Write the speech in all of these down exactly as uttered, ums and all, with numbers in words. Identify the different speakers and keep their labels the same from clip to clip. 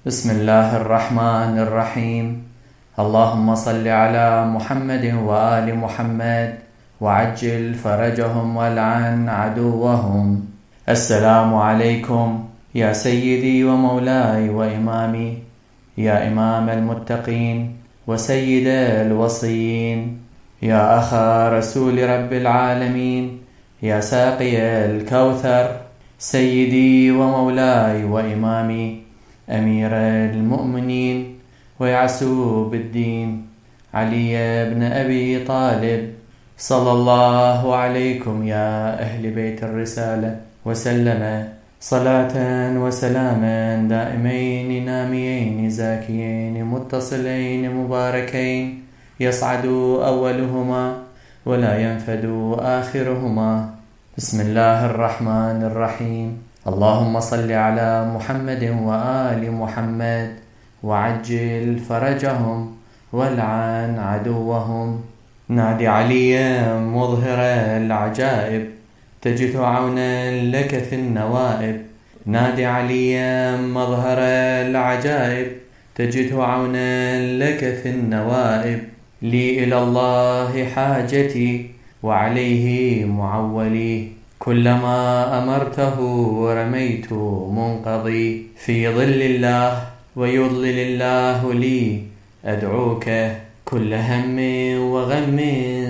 Speaker 1: بسم الله الرحمن الرحيم. اللهم صل على محمد وآل محمد وعجل فرجهم والعن عدوهم. السلام عليكم يا سيدي ومولاي وإمامي، يا إمام المتقين وسيد الوصيين، يا أخا رسول رب العالمين، يا ساقي الكوثر، سيدي ومولاي وإمامي، أمير المؤمنين ويعسوب الدين، علي بن أبي طالب، صلى الله عليكم يا أهل بيت الرسالة وسلم صلاة وسلاما دائمين ناميين زاكيين متصلين مباركين، يصعد أولهما ولا ينفد آخرهما. بسم الله الرحمن الرحيم. اللهم صل على محمد وآل محمد وعجل فرجهم والعن عدوهم. نادي عليا مظهر العجائب، تجد عونا لك في النوائب. نادي عليا مظهر العجائب، تجد عونا لك في النوائب. لي إلى الله حاجتي وعليه معولي، كلما أمرته رميت منقضي. في ظل الله ويضلل الله لي، أدعوك كل هم وغم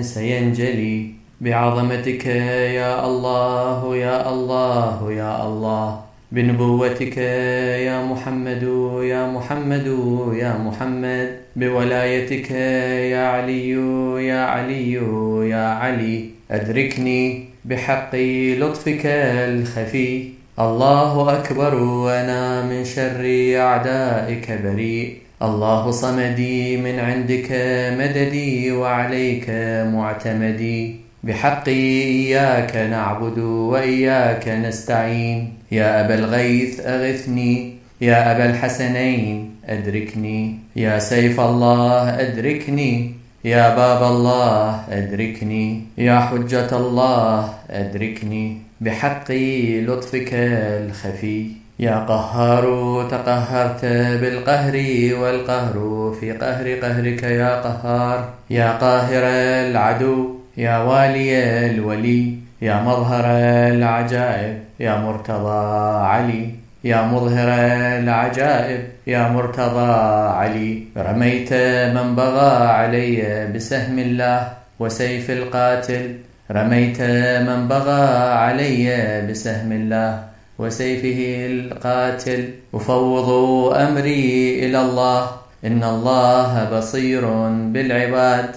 Speaker 1: سينجلي. بعظمتك يا الله يا الله يا الله، بنبوتك يا محمد يا محمد يا محمد، بولايتك يا علي يا علي يا علي، أدركني بحق لطفك الخفي. الله أكبر وأنا من شر أعدائك بريء. الله صمدي من عندك مددي وعليك معتمدي. بحق إياك نعبد وإياك نستعين. يا أبا الغيث أغثني، يا أبا الحسنين أدركني، يا سيف الله أدركني، يا باب الله أدركني، يا حجة الله أدركني. بحق لطفك الخفي. يا قهار تقهرت بالقهر والقهر في قهر قهرك يا قهار. يا قاهر العدو، يا والي الولي، يا مظهر العجائب، يا مرتضى علي، يا مظهر العجائب، يا مرتضى علي. رميت من بغى علي بسهم الله وسيف القاتل، رميت من بغى علي بسهم الله وسيفه القاتل. أفوض أمري إلى الله، إن الله بصير بالعباد،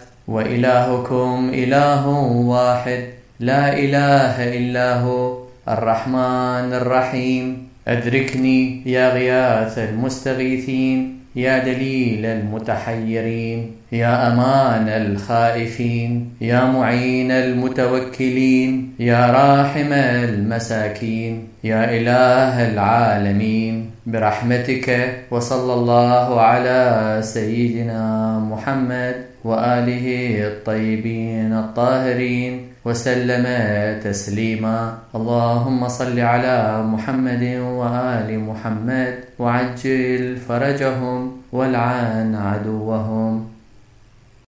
Speaker 1: وإلهكم إله واحد لا إله إلا هو الرحمن الرحيم. أدركني يا غياث المستغيثين، يا دليل المتحيرين، يا أمان الخائفين، يا معين المتوكلين، يا راحم المساكين، يا إله العالمين. برحمتك. وصلى الله على سيدنا محمد وآله الطيبين الطاهرين وسلم تسليما. اللهم صل على محمد وآل محمد وعجل فرجهم والعن عدوهم.